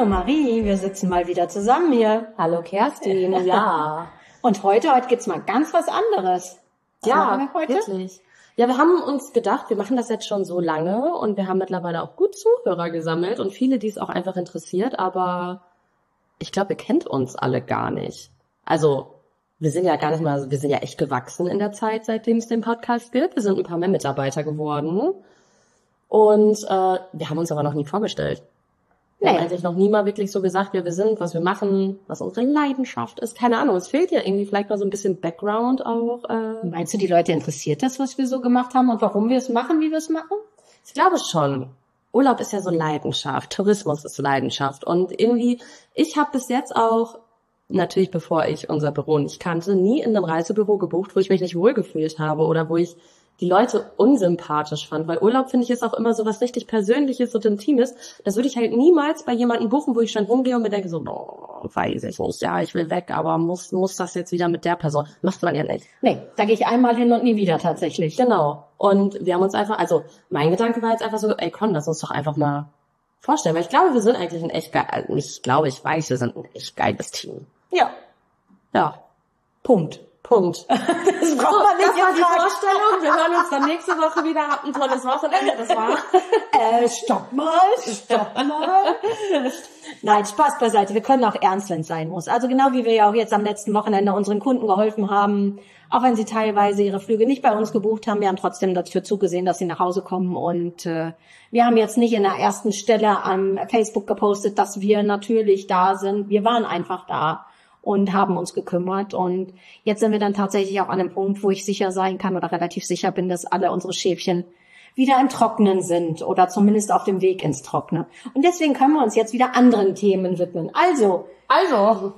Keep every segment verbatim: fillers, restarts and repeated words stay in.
Hallo Marie, wir sitzen mal wieder zusammen hier. Hallo Kerstin, ja. Und heute, heute gibt's mal ganz was anderes. Was ja, machen wir heute? Wirklich. Ja, wir haben uns gedacht, wir machen das jetzt schon so lange und wir haben mittlerweile auch gut Zuhörer gesammelt und viele, die es auch einfach interessiert, aber ich glaube, ihr kennt uns alle gar nicht. Also, wir sind ja gar nicht mal, wir sind ja echt gewachsen in der Zeit, seitdem es den Podcast gibt. Wir sind ein paar mehr Mitarbeiter geworden und äh, wir haben uns aber noch nie vorgestellt. Wir Nee. haben eigentlich noch nie mal wirklich so gesagt, wer wir sind, was wir machen, was unsere Leidenschaft ist. Keine Ahnung, es fehlt ja irgendwie vielleicht mal so ein bisschen Background auch. Äh. Meinst du, die Leute interessiert das, was wir so gemacht haben und warum wir es machen, wie wir es machen? Ich glaube schon. Urlaub ist ja so Leidenschaft, Tourismus ist Leidenschaft. Und irgendwie, ich habe bis jetzt auch, natürlich bevor ich unser Büro nicht kannte, nie in einem Reisebüro gebucht, wo ich mich nicht wohlgefühlt habe oder wo ich die Leute unsympathisch fand, weil Urlaub, finde ich, ist auch immer so was richtig Persönliches und Intimes. Das würde ich halt niemals bei jemandem buchen, wo ich schon rumgehe und mir denke so, oh, weiß ich nicht, ja, ich will weg, aber muss muss das jetzt wieder mit der Person? Macht man ja nicht. Nee, da gehe ich einmal hin und nie wieder tatsächlich. Genau. Und wir haben uns einfach, also mein Gedanke war jetzt einfach so, ey komm, lass uns doch einfach mal vorstellen, weil ich glaube, wir sind eigentlich ein echt geil, also nicht glaube, ich weiß, wir sind ein echt geiles Team. Ja, Ja, Punkt. Punkt. Das braucht man nicht Das war die sagen. Vorstellung. Wir hören uns dann nächste Woche wieder. Habt ein tolles Wochenende. Das war. Äh, stopp mal, stopp mal. Nein, Spaß beiseite. Wir können auch ernst, wenn es sein muss. Also genau wie wir ja auch jetzt am letzten Wochenende unseren Kunden geholfen haben, auch wenn sie teilweise ihre Flüge nicht bei uns gebucht haben, wir haben trotzdem dafür zugesehen, dass sie nach Hause kommen. Und äh, wir haben jetzt nicht in der ersten Stelle am Facebook gepostet, dass wir natürlich da sind. Wir waren einfach da und haben uns gekümmert. Und jetzt sind wir dann tatsächlich auch an einem Punkt, wo ich sicher sein kann oder relativ sicher bin, dass alle unsere Schäfchen wieder im Trocknen sind oder zumindest auf dem Weg ins Trockene. Und deswegen können wir uns jetzt wieder anderen Themen widmen. Also, Also.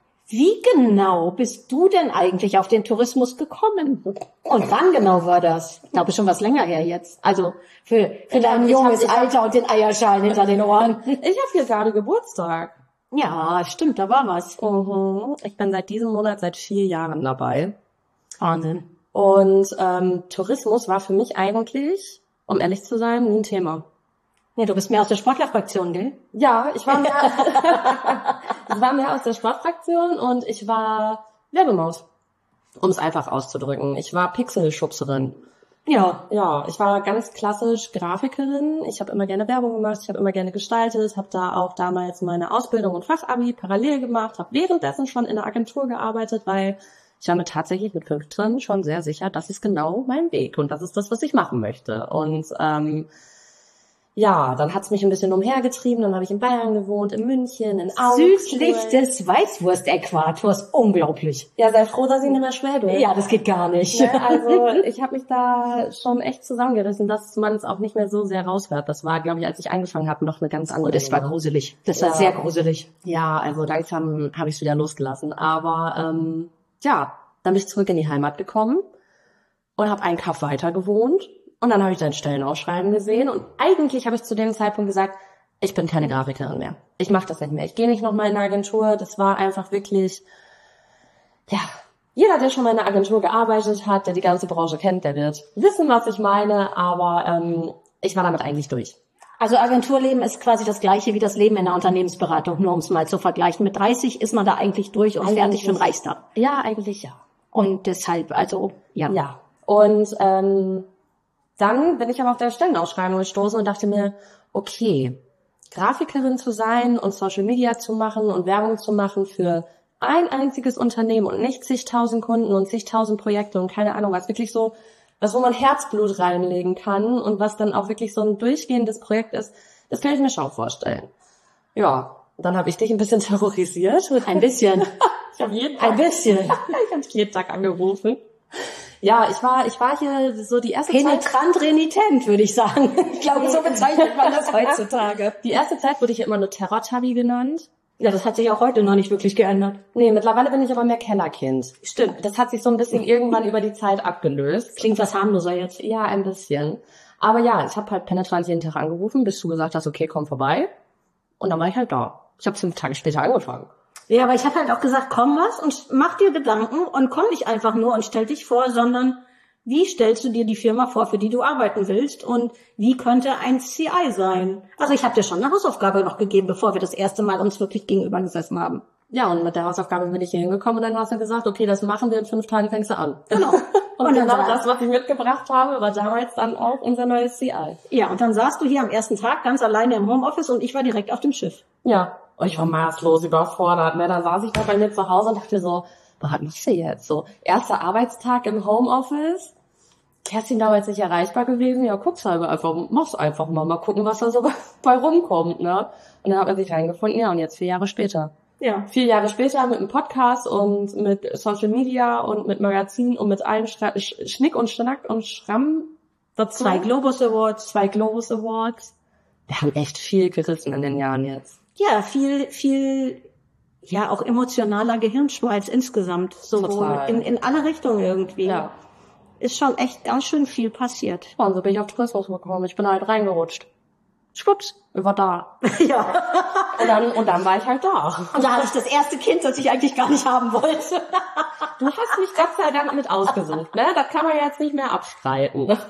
wie genau bist du denn eigentlich auf den Tourismus gekommen? Und wann genau war das? Ich glaube, schon was länger her jetzt. Also für, für dein hab- ich junges hab- ich hab- Alter und den Eierschalen hinter den Ohren. Ich habe hier gerade Geburtstag. Ja, stimmt, da war was. Mhm. Ich bin seit diesem Monat seit vier Jahren dabei. Wahnsinn. Und ähm, Tourismus war für mich eigentlich, um ehrlich zu sein, nie ein Thema. Nee, du bist mehr aus der Sportlerfraktion, gell? Ja, ich war mehr, ich war mehr aus der Sportfraktion und ich war Werbemaus, um es einfach auszudrücken. Ich war Pixelschubserin. Ja. Ja, ich war ganz klassisch Grafikerin. Ich habe immer gerne Werbung gemacht, ich habe immer gerne gestaltet, habe da auch damals meine Ausbildung und Fachabi parallel gemacht, habe währenddessen schon in der Agentur gearbeitet, weil ich war mir tatsächlich mit fünfzehn schon sehr sicher, das ist genau mein Weg und das ist das, was ich machen möchte. Und ähm, ja, dann hat's mich ein bisschen umhergetrieben, dann habe ich in Bayern gewohnt, in München, in Augsburg. Südlich des Weißwurst-Äquators. Unglaublich. Ja, sei froh, dass ich nicht mehr Schwäbe. Ja, das geht gar nicht. Ne, also ich habe mich da schon echt zusammengerissen, dass man es auch nicht mehr so sehr raushört. Das war, glaube ich, als ich angefangen habe, noch eine ganz andere. Oh, das war Nummer. gruselig. Das Ja. war sehr gruselig. Ja, also langsam habe ich es wieder losgelassen. Aber ähm, ja, dann bin ich zurück in die Heimat gekommen und habe einen Kaff weiter gewohnt. Und dann habe ich dein Stellenausschreiben gesehen. Und eigentlich habe ich zu dem Zeitpunkt gesagt, ich bin keine Grafikerin mehr. Ich mache das nicht mehr. Ich gehe nicht nochmal in eine Agentur. Das war einfach wirklich, ja, jeder, der schon mal in einer Agentur gearbeitet hat, der die ganze Branche kennt, der wird wissen, was ich meine. Aber ähm, ich war damit eigentlich durch. Also Agenturleben ist quasi das gleiche wie das Leben in der Unternehmensberatung, nur um es mal zu vergleichen. Mit dreißig ist man da eigentlich durch und fertig für den Reichstag. Ja, eigentlich ja. Und deshalb, also, ja. Ja. Und ähm, dann bin ich aber auf der Stellenausschreibung gestoßen und dachte mir, okay, Grafikerin zu sein und Social Media zu machen und Werbung zu machen für ein einziges Unternehmen und nicht zigtausend Kunden und zigtausend Projekte und keine Ahnung was, wirklich so, was wo man Herzblut reinlegen kann und was dann auch wirklich so ein durchgehendes Projekt ist, das kann ich mir schon vorstellen. Ja, dann habe ich dich ein bisschen terrorisiert. Ein bisschen. Ich habe jeden Tag, Ein bisschen. ich habe dich jeden Tag angerufen. Ja, ich war, ich war hier so die erste Zeit, Penetrant renitent, würde ich sagen. Ich glaube, so bezeichnet man das heutzutage. die erste Zeit wurde ich ja immer nur Terror-Tabby genannt. Ja, das hat sich auch heute noch nicht wirklich geändert. Nee, mittlerweile bin ich aber mehr Kellerkind. Stimmt. Das hat sich so ein bisschen irgendwann über die Zeit abgelöst. Klingt was harmloser jetzt. Ja, ein bisschen. Aber ja, ich habe halt penetrant jeden Tag angerufen, bis du gesagt hast, okay, komm vorbei. Und dann war ich halt da. Ich habe fünf Tage später angefangen. Ja, aber ich habe halt auch gesagt, komm was und mach dir Gedanken und komm nicht einfach nur und stell dich vor, sondern wie stellst du dir die Firma vor, für die du arbeiten willst und wie könnte ein C I sein? Also ich habe dir schon eine Hausaufgabe noch gegeben, bevor wir das erste Mal uns wirklich gegenüber gesessen haben. Ja, und mit der Hausaufgabe bin ich hier hingekommen und dann hast du gesagt, okay, das machen wir, in fünf Tagen fängst du an. Genau. und, und genau das, was ich mitgebracht habe, war damals dann auch unser neues C I. Ja, und dann saßt du hier am ersten Tag ganz alleine im Homeoffice und ich war direkt auf dem Schiff. Ja, und ich war maßlos überfordert. Ne? Dann saß ich da bei mir zu Hause und dachte so, was machst du jetzt? So, erster Arbeitstag im Homeoffice. Kerstin damals nicht erreichbar gewesen. Ja, guck's halt einfach, mach's einfach mal. Mal gucken, was da so bei rumkommt, ne? Und dann hat man sich reingefunden. Ja, und jetzt vier Jahre später. Ja. Vier Jahre später mit einem Podcast und mit Social Media und mit Magazin und mit allem Stra- Sch- Schnick und Schnack und Schramm dazu. Zwei Globus Awards. Zwei Globus Awards. Wir haben echt viel gerissen in den Jahren jetzt. Ja, viel, viel, ja, auch emotionaler Gehirnschmalz insgesamt. So in, in alle Richtungen irgendwie. Ja. Ist schon echt ganz schön viel passiert. Ja, und so bin ich auf Tourismus gekommen. Ich bin halt reingerutscht. Schwupps, ich war da. Ja. Und dann, und dann war ich halt da. Und da hatte ich das erste Kind, das ich eigentlich gar nicht haben wollte. Du hast mich Gott sei Dank mit ausgesucht, ne? Das kann man jetzt nicht mehr abstreiten. Ja.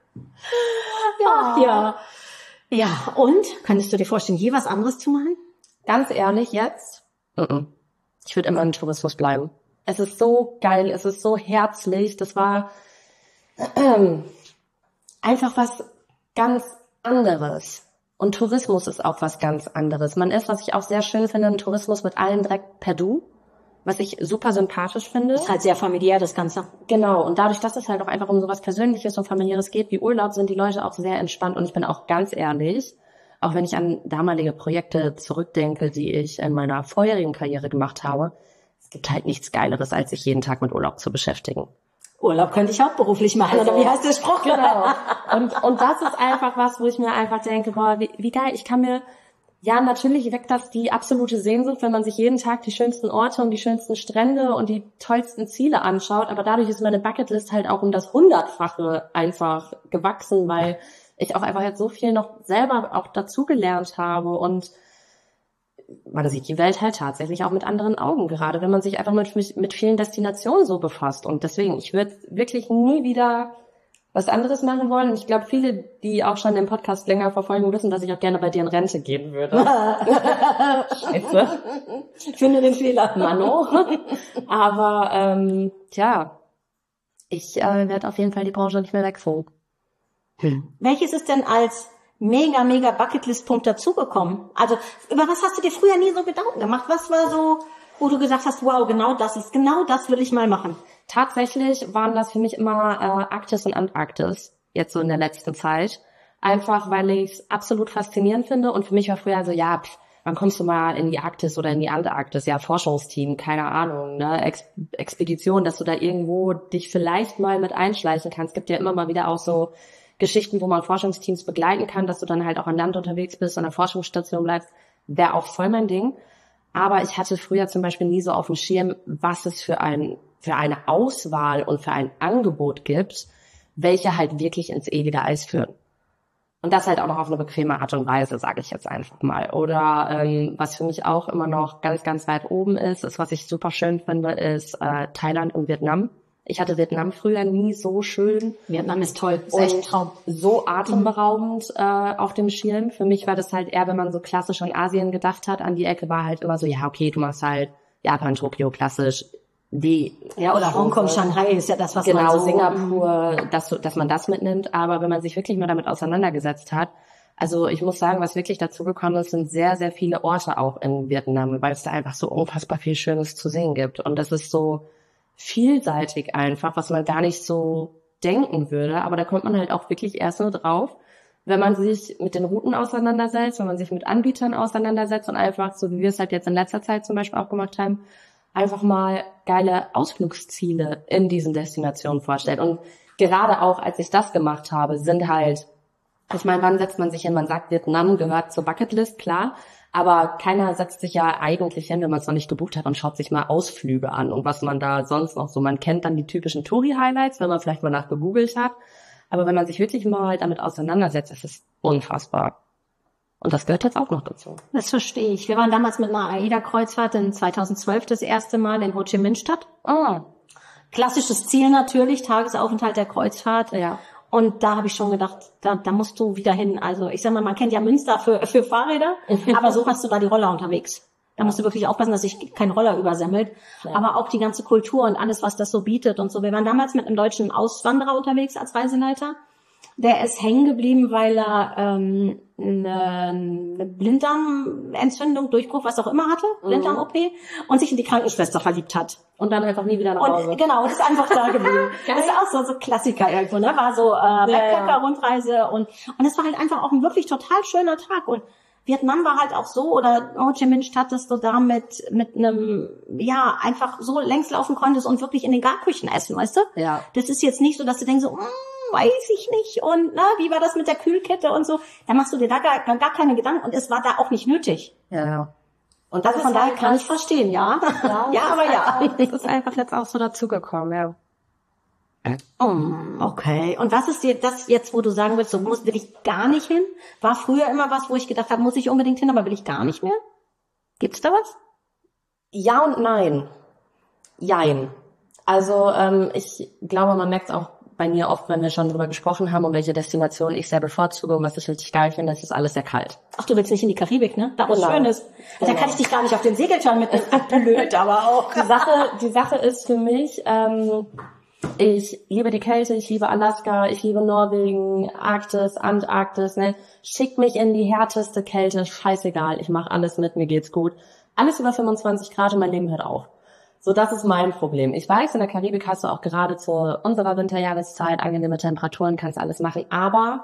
Ach, ja. Ja, und? Könntest du dir vorstellen, je was anderes zu machen? Ganz ehrlich, jetzt? Ich würde immer im Tourismus bleiben. Es ist so geil, es ist so herzlich. Das war ähm, einfach was ganz anderes. Und Tourismus ist auch was ganz anderes. Man ist, was ich auch sehr schön finde, im Tourismus mit allen direkt per Du, was ich super sympathisch finde. Ist halt sehr familiär, das Ganze. Genau, und dadurch, dass es halt auch einfach um sowas Persönliches und Familiäres geht wie Urlaub, sind die Leute auch sehr entspannt. Und ich bin auch ganz ehrlich, auch wenn ich an damalige Projekte zurückdenke, die ich in meiner vorherigen Karriere gemacht habe, es gibt halt nichts Geileres, als sich jeden Tag mit Urlaub zu beschäftigen. Urlaub könnte ich hauptberuflich machen, also, oder wie heißt der Spruch? Genau. Und, und das ist einfach was, wo ich mir einfach denke, boah, wie, wie geil, ich kann mir, ja, natürlich weckt das die absolute Sehnsucht, wenn man sich jeden Tag die schönsten Orte und die schönsten Strände und die tollsten Ziele anschaut, aber dadurch ist meine Bucketlist halt auch um das Hundertfache einfach gewachsen, weil ich auch einfach jetzt so viel noch selber auch dazugelernt habe und man sieht die Welt halt tatsächlich auch mit anderen Augen, gerade wenn man sich einfach mit, mit vielen Destinationen so befasst. Und deswegen, ich würde wirklich nie wieder was anderes machen wollen. Und ich glaube, viele, die auch schon den Podcast länger verfolgen, wissen, dass ich auch gerne bei dir in Rente gehen würde. Scheiße. Ich finde den Fehler. Mano. Aber, ähm, tja, ich äh, werde auf jeden Fall die Branche nicht mehr wechseln. Hm. Welches ist denn als mega, mega Bucketlist-Punkt dazugekommen? Also, über was hast du dir früher nie so Gedanken gemacht? Was war so, wo du gesagt hast, wow, genau das ist, genau das will ich mal machen? Tatsächlich waren das für mich immer äh, Arktis und Antarktis, jetzt so in der letzten Zeit. Einfach, weil ich es absolut faszinierend finde. Und für mich war früher so, ja, pff, wann kommst du mal in die Arktis oder in die Antarktis? Ja, Forschungsteam, keine Ahnung, ne, Ex- Expedition, dass du da irgendwo dich vielleicht mal mit einschleichen kannst. Es gibt ja immer mal wieder auch so Geschichten, wo man Forschungsteams begleiten kann, dass du dann halt auch an Land unterwegs bist, an der Forschungsstation bleibst, wäre auch voll mein Ding. Aber ich hatte früher zum Beispiel nie so auf dem Schirm, was es für ein, für eine Auswahl und für ein Angebot gibt, welche halt wirklich ins ewige Eis führen. Und das halt auch noch auf eine bequeme Art und Weise, sage ich jetzt einfach mal. Oder ähm, was für mich auch immer noch ganz, ganz weit oben ist, ist, was ich super schön finde, ist äh, Thailand und Vietnam. Ich hatte Vietnam früher nie so schön. Vietnam ist toll, ist und echt ein Traum. So atemberaubend äh, auf dem Schirm. Für mich war das halt eher, wenn man so klassisch an Asien gedacht hat, an die Ecke war halt immer so, ja okay, du machst halt Japan, Tokio, klassisch. Die ja, oder Hongkong, Shanghai ist ja das, was genau, man so... Singapur, dass, dass man das mitnimmt. Aber wenn man sich wirklich mal damit auseinandergesetzt hat, also ich muss sagen, was wirklich dazu gekommen ist, sind sehr, sehr viele Orte auch in Vietnam, weil es da einfach so unfassbar viel Schönes zu sehen gibt. Und das ist so vielseitig einfach, was man gar nicht so denken würde. Aber da kommt man halt auch wirklich erst nur drauf, wenn man sich mit den Routen auseinandersetzt, wenn man sich mit Anbietern auseinandersetzt und einfach, so wie wir es halt jetzt in letzter Zeit zum Beispiel auch gemacht haben, einfach mal geile Ausflugsziele in diesen Destinationen vorstellt. Und gerade auch, als ich das gemacht habe, sind halt, ich meine, wann setzt man sich hin? Man sagt, Vietnam gehört zur Bucketlist, klar. Aber keiner setzt sich ja eigentlich hin, wenn man es noch nicht gebucht hat und schaut sich mal Ausflüge an und was man da sonst noch so, man kennt dann die typischen Touri-Highlights, wenn man vielleicht mal nach gegoogelt hat. Aber wenn man sich wirklich mal damit auseinandersetzt, ist es unfassbar. Und das gehört jetzt auch noch dazu. Das verstehe ich. Wir waren damals mit einer AIDA-Kreuzfahrt in zweitausendzwölf das erste Mal in Ho Chi Minh Stadt. Ah. Klassisches Ziel natürlich, Tagesaufenthalt der Kreuzfahrt. Ja. Und da habe ich schon gedacht, da, da musst du wieder hin. Also ich sag mal, man kennt ja Münster für, für Fahrräder, aber so hast du da die Roller unterwegs. Da musst du wirklich aufpassen, dass sich kein Roller übersemmelt. Ja. Aber auch die ganze Kultur und alles, was das so bietet und so. Wir waren damals mit einem deutschen Auswanderer unterwegs als Reiseleiter. Der ist hängen geblieben, weil er ähm, eine, eine Blinddarmentzündung, Durchbruch, was auch immer hatte, Blinddarm-O P, und sich in die Krankenschwester verliebt hat. Und dann einfach nie wieder nach Hause. Und, genau, das ist einfach da geblieben. Das ist auch so so Klassiker irgendwo, ne? War so äh, Backpacker-Rundreise und und es war halt einfach auch ein wirklich total schöner Tag. Und Vietnam war halt auch so, oder Ho Chi Minh Stadt, dass du da mit, mit einem, ja, einfach so längs laufen konntest und wirklich in den Garküchen essen, weißt du? Ja. Das ist jetzt nicht so, dass du denkst so, mm, weiß ich nicht, und na, wie war das mit der Kühlkette und so? Da machst du dir da gar, gar keine Gedanken, und es war da auch nicht nötig. Ja, ja. Und das also von daher kann ich verstehen, ja. Ja, ja aber ja. Das ist einfach jetzt auch so dazugekommen, ja. Oh, okay. Und was ist dir das jetzt, wo du sagen willst, so muss, will ich gar nicht hin? War früher immer was, wo ich gedacht habe, muss ich unbedingt hin, aber will ich gar nicht mehr? Gibt's da was? Ja und nein. Jein. Also ähm, ich glaube, man merkt es auch bei mir oft, wenn wir schon drüber gesprochen haben, um welche Destination ich sehr bevorzuge und was ich richtig geil finde, das ist alles sehr kalt. Ach, du willst nicht in die Karibik, ne? Da wo es schön ist. Genau. Da kann ich dich gar nicht auf den Segeltörn mitnehmen. Blöd, aber auch. Die Sache, die Sache ist für mich, ähm, ich liebe die Kälte, ich liebe Alaska, ich liebe Norwegen, Arktis, Antarktis, ne? Schick mich in die härteste Kälte, scheißegal, ich mache alles mit, mir geht's gut. Alles über fünfundzwanzig Grad und mein Leben hört auf. So, das ist mein Problem. Ich weiß, in der Karibik hast du auch gerade zu unserer Winterjahreszeit angenehme Temperaturen, kannst alles machen, aber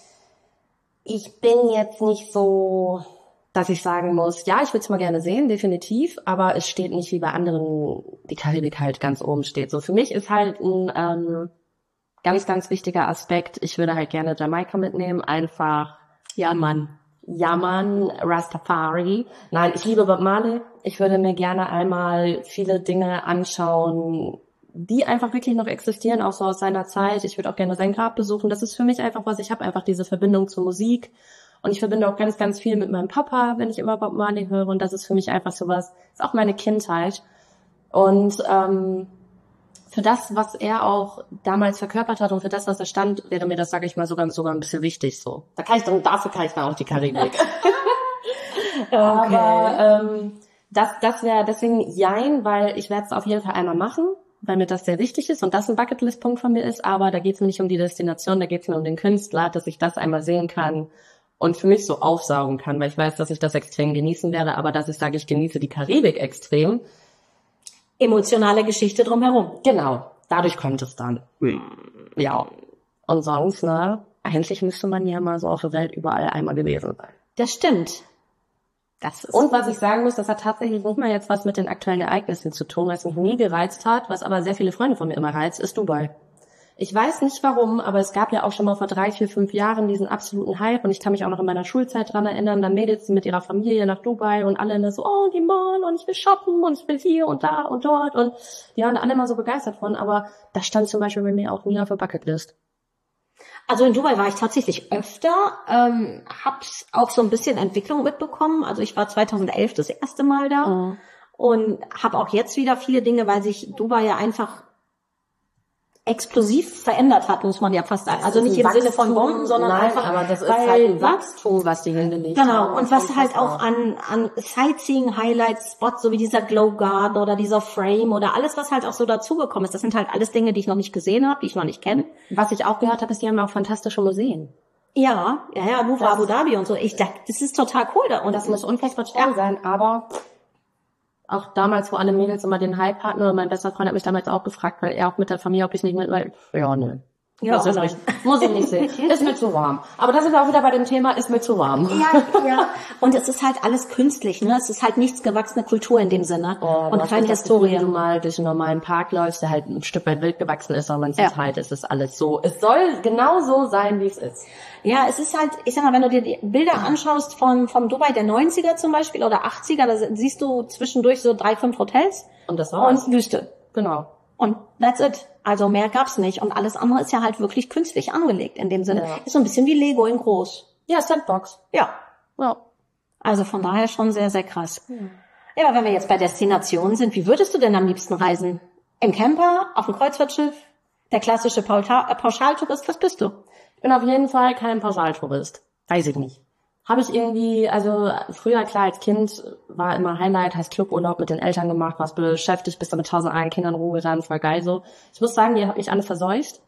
ich bin jetzt nicht so, dass ich sagen muss, ja, ich würde es mal gerne sehen, definitiv, aber es steht nicht wie bei anderen, die Karibik halt ganz oben steht. So, für mich ist halt ein ähm, ganz, ganz wichtiger Aspekt, ich würde halt gerne Jamaika mitnehmen, einfach, ja, Mann. Ja, Mann, Rastafari. Nein, ich liebe Bob Marley. Ich würde mir gerne einmal viele Dinge anschauen, die einfach wirklich noch existieren, auch so aus seiner Zeit. Ich würde auch gerne sein Grab besuchen. Das ist für mich einfach was. Ich habe einfach diese Verbindung zur Musik. Und ich verbinde auch ganz, ganz viel mit meinem Papa, wenn ich immer Bob Marley höre. Und das ist für mich einfach sowas, ist auch meine Kindheit. Und ähm, für das, was er auch damals verkörpert hat und für das, was er stand, wäre mir das, sage ich mal, sogar sogar ein bisschen wichtig. So, da kann ich dann, dafür kann ich dann auch die Karibik. Okay. Aber ähm, das, das wäre deswegen jein, weil ich werde es auf jeden Fall einmal machen, weil mir das sehr wichtig ist und das ein Bucketlist-Punkt von mir ist. Aber da geht es mir nicht um die Destination, da geht es mir um den Künstler, dass ich das einmal sehen kann und für mich so aufsaugen kann, weil ich weiß, dass ich das extrem genießen werde. Aber dass ich sage, ich genieße die Karibik extrem. Emotionale Geschichte drumherum. Genau, dadurch kommt es dann. Ja, und sonst, ne, eigentlich müsste man ja mal so auf der Welt überall einmal gewesen sein. Das stimmt. Das ist und was ich sagen muss, das hat tatsächlich nicht mal jetzt was mit den aktuellen Ereignissen zu tun, was mich nie gereizt hat, was aber sehr viele Freunde von mir immer reizt, ist Dubai. Ich weiß nicht warum, aber es gab ja auch schon mal vor drei, vier, fünf Jahren diesen absoluten Hype und ich kann mich auch noch in meiner Schulzeit dran erinnern, dann Mädels mit ihrer Familie nach Dubai und alle immer so, oh, die Mall und ich will shoppen und ich will hier und da und dort und die waren alle immer so begeistert von, aber das stand zum Beispiel bei mir auch nie auf der Bucketlist. Also in Dubai war ich tatsächlich öfter, ähm, hab's auch so ein bisschen Entwicklung mitbekommen, also ich war zweitausendelf das erste Mal da mhm. und habe auch jetzt wieder viele Dinge, weil sich Dubai ja einfach explosiv verändert hat, muss man ja fast sagen. Also nicht im Wachstum, Sinne von Bomben, sondern nein, einfach, aber das ist weil, halt ein Wachstum, was die hingelegt haben. Genau, und was halt auch an, an Sightseeing-Highlight-Spots, so wie dieser Glow Garden oder dieser Frame oder alles, was halt auch so dazugekommen ist, das sind halt alles Dinge, die ich noch nicht gesehen habe, die ich noch nicht kenne. Was ich auch gehört habe, ist, die haben auch fantastische Museen. Ja, ja, ja, Louvre, Abu Dhabi und so. Ich dachte, das ist total cool da. Und das muss unfassbar schwer ja. sein, aber auch damals, wo alle Mädels immer den Hype hatten, oder mein bester Freund hat mich damals auch gefragt, weil er auch mit der Familie, ob ich nicht mit, weil, ja, ne. Ja, muss, ich nicht, muss ich nicht sehen. Ist mir zu warm. Aber das ist auch wieder bei dem Thema, ist mir zu warm. Ja, ja. Und es ist halt alles künstlich, ne? Es ist halt nichts gewachsene Kultur in dem Sinne. Oh, und keine Historie. Wenn du mal durch einen normalen Park läufst, der halt ein Stück weit wild gewachsen ist, aber man sieht ja. halt, es ist alles so. Es soll genau so sein, wie es ist. Ja, es ist halt, ich sag mal, wenn du dir die Bilder anschaust von, vom Dubai der neunziger zum Beispiel oder achtziger, da siehst du zwischendurch so drei, fünf Hotels. Und das war's. Und Wüste. Genau. Und that's it. Also mehr gab's nicht. Und alles andere ist ja halt wirklich künstlich angelegt in dem Sinne. Ja. Ist so ein bisschen wie Lego in groß. Ja, Sandbox. Ja. Ja. Also von daher schon sehr, sehr krass. Ja. Ja, aber wenn wir jetzt bei Destinationen sind, wie würdest du denn am liebsten reisen? Im Camper, auf dem Kreuzfahrtschiff, der klassische Pauschal- Pauschaltourist, was bist du? Ich bin auf jeden Fall kein Pauschaltourist. Weiß ich nicht. Habe ich irgendwie, also früher, klar, als Kind war immer Highlight, heißt Cluburlaub mit den Eltern gemacht, warst beschäftigt, bist dann mit tausend einen Kindern rumgerannt, voll geil so. Ich muss sagen, ihr habt mich alle verseucht.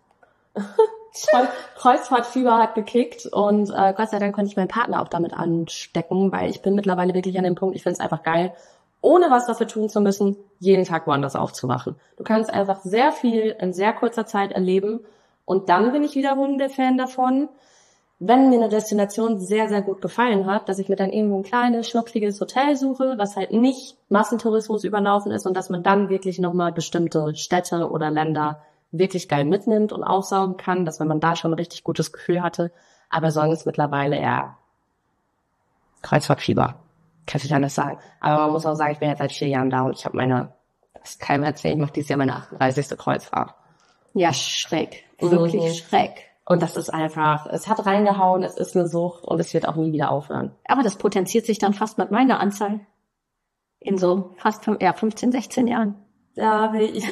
Kreuzfahrtfieber hat gekickt und äh, Gott sei Dank konnte ich meinen Partner auch damit anstecken, weil ich bin mittlerweile wirklich an dem Punkt, ich finde es einfach geil, ohne was dafür tun zu müssen, jeden Tag woanders aufzuwachen. Du kannst einfach sehr viel in sehr kurzer Zeit erleben und dann bin ich wiederum der Fan davon, wenn mir eine Destination sehr, sehr gut gefallen hat, dass ich mir dann irgendwo ein kleines, schnuckliges Hotel suche, was halt nicht Massentourismus überlaufen ist und dass man dann wirklich nochmal bestimmte Städte oder Länder wirklich geil mitnimmt und aufsaugen kann, dass wenn man da schon ein richtig gutes Gefühl hatte. Aber sonst mittlerweile eher Kreuzfahrtfieber. Kann ich anders sagen. Aber man muss auch sagen, ich bin jetzt seit vier Jahren da und ich habe meine, das kann keinem erzählen, ich mache dieses Jahr meine achtunddreißigste Kreuzfahrt. Ja, schräg. Wirklich Mhm. schräg. Und das ist einfach, es hat reingehauen, es ist eine Sucht und es wird auch nie wieder aufhören. Aber das potenziert sich dann fast mit meiner Anzahl. In so fast fünf, ja, fünfzehn, sechzehn Jahren. Ja, ich,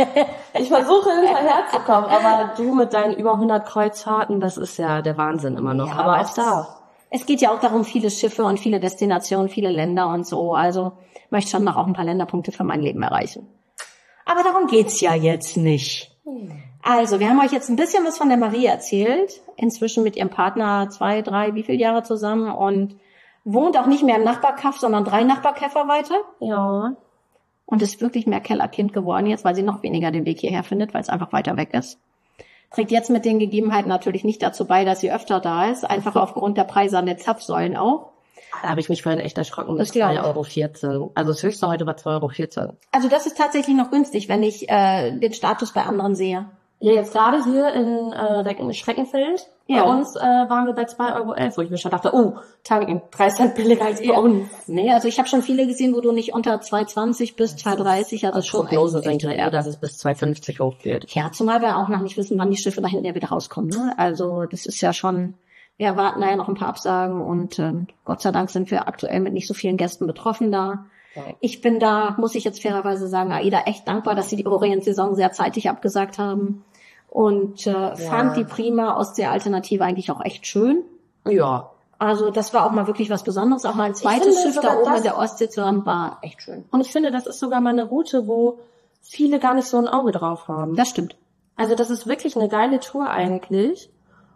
ich versuche hinterherzukommen, aber du mit deinen über hundert Kreuzfahrten, das ist ja der Wahnsinn immer noch. Ja, aber auch es- da. Es geht ja auch darum, viele Schiffe und viele Destinationen, viele Länder und so. Also möchte schon noch auch ein paar Länderpunkte für mein Leben erreichen. Aber darum geht's ja jetzt nicht. Also, wir haben euch jetzt ein bisschen was von der Marie erzählt. Inzwischen mit ihrem Partner zwei, drei, wie viele Jahre zusammen und wohnt auch nicht mehr im Nachbarkaff, sondern drei Nachbarkäfer weiter. Ja. Und ist wirklich mehr Kellerkind geworden jetzt, weil sie noch weniger den Weg hierher findet, weil es einfach weiter weg ist. Trägt jetzt mit den Gegebenheiten natürlich nicht dazu bei, dass sie öfter da ist, einfach aufgrund der Preise an den Zapfsäulen auch. Da habe ich mich vorhin echt erschrocken mit Das glaub ich. zwei Euro vierzehn. Also das höchste heute war zwei Euro vierzehn. Also das ist tatsächlich noch günstig, wenn ich äh, den Status bei anderen sehe. Ja, jetzt gerade hier in äh, Schreckenfeld, Ja. bei uns äh, waren wir bei zwei Euro elf, wo ich mir schon dachte, oh, tanken, drei Cent billiger als bei uns. Nee, also ich habe schon viele gesehen, wo du nicht unter zwei dreißig bis zwei dreißig, also schon Prognose echt, denkt echt, ja, dass es bis zwei fünfzig hochgeht. Ja, zumal wir auch noch nicht wissen, wann die Schiffe da hinten ja wieder rauskommen. Ne? Also das ist ja schon, wir erwarten da ja noch ein paar Absagen und äh, Gott sei Dank sind wir aktuell mit nicht so vielen Gästen betroffen da. Ja. Ich bin da, muss ich jetzt fairerweise sagen, AIDA echt dankbar, dass sie die Orient-Saison sehr zeitig abgesagt haben. Und äh, fand die Prima Ostsee-Alternative eigentlich auch echt schön. Ja. Also das war auch mal wirklich was Besonderes. Auch mal ein zweites finde Schiff da sogar oben das- in der Ostsee zu haben, war echt schön. Und ich finde, das ist sogar mal eine Route, wo viele gar nicht so ein Auge drauf haben. Das stimmt. Also das ist wirklich eine geile Tour eigentlich.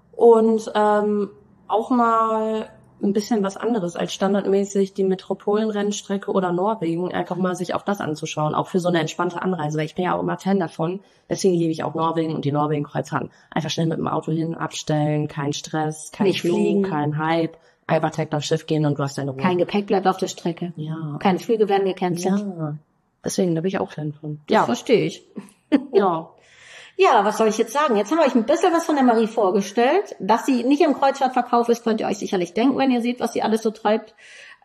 Und ähm, auch mal ein bisschen was anderes als standardmäßig die Metropolenrennstrecke oder Norwegen, einfach mal sich auch das anzuschauen, auch für so eine entspannte Anreise, weil ich bin ja auch immer Fan davon, deswegen liebe ich auch Norwegen und die Norwegen-Kreuzfahrten. Einfach schnell mit dem Auto hin, abstellen, kein Stress, kein Nicht Flug, fliegen. kein Hype, einfach direkt aufs Schiff gehen und du hast deine Ruhe. Kein Gepäck bleibt auf der Strecke. Ja. Keine Flüge werden gecancelt. Ja, deswegen, da bin ich auch Fan von. Das Ja, verstehe ich. ja. Ja, was soll ich jetzt sagen? Jetzt haben wir euch ein bisschen was von der Marie vorgestellt. Dass sie nicht im Kreuzfahrtverkauf ist, könnt ihr euch sicherlich denken, wenn ihr seht, was sie alles so treibt.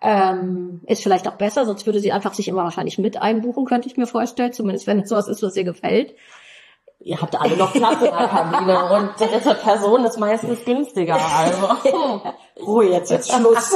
Ähm, ist vielleicht auch besser, sonst würde sie einfach sich immer wahrscheinlich mit einbuchen, könnte ich mir vorstellen. Zumindest wenn es sowas ist, was ihr gefällt. Ihr habt alle noch Platz in der Kabine und die dritte Person ist meistens günstiger. Also Ruhe, jetzt jetzt Schluss.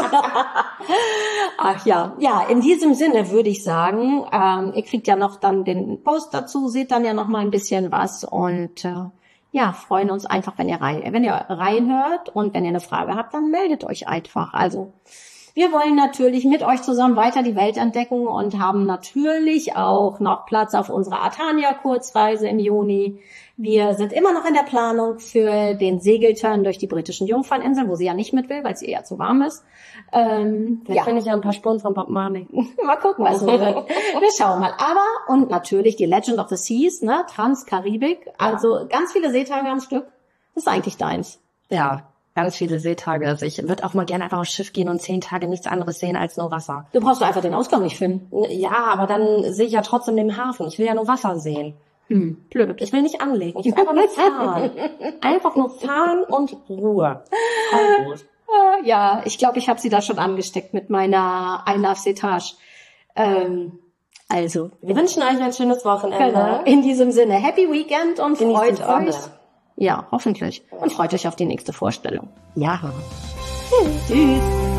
Ach ja, ja, in diesem Sinne würde ich sagen, ähm, ihr kriegt ja noch dann den Post dazu, seht dann ja noch mal ein bisschen was und äh, ja, freuen uns einfach, wenn ihr rein, wenn ihr reinhört und wenn ihr eine Frage habt, dann meldet euch einfach. Also wir wollen natürlich mit euch zusammen weiter die Welt entdecken und haben natürlich auch noch Platz auf unserer Atania-Kurzreise im Juni. Wir sind immer noch in der Planung für den Segelturn durch die britischen Jungferninseln, wo sie ja nicht mit will, weil es ihr ja zu warm ist. Ähm, Vielleicht ja, finde ich ja ein paar Spuren von Bob Marley. mal gucken, was wird. Wir schauen mal. Aber, und natürlich die Legend of the Seas, ne, Transkaribik. Also ganz viele Seetage am Stück. Das ist eigentlich deins. Ja, ganz viele Seetage. Also ich würde auch mal gerne einfach aufs Schiff gehen und zehn Tage nichts anderes sehen als nur Wasser. Du brauchst doch einfach den Ausgang nicht finden. Ja, aber dann sehe ich ja trotzdem den Hafen. Ich will ja nur Wasser sehen. Hm, blöd. Ich will nicht anlegen. Ich will einfach nur fahren. Einfach nur fahren und Ruhe. Voll gut. Äh, Ja, ich glaube, ich habe sie da schon angesteckt mit meiner I Love Seetage. Ähm, also, Wir wünschen euch ein schönes Wochenende. genau. In diesem Sinne, Happy Weekend und Genießt freut die Sonne. euch. Ja, hoffentlich. Und freut euch auf die nächste Vorstellung. Ja. Tschüss.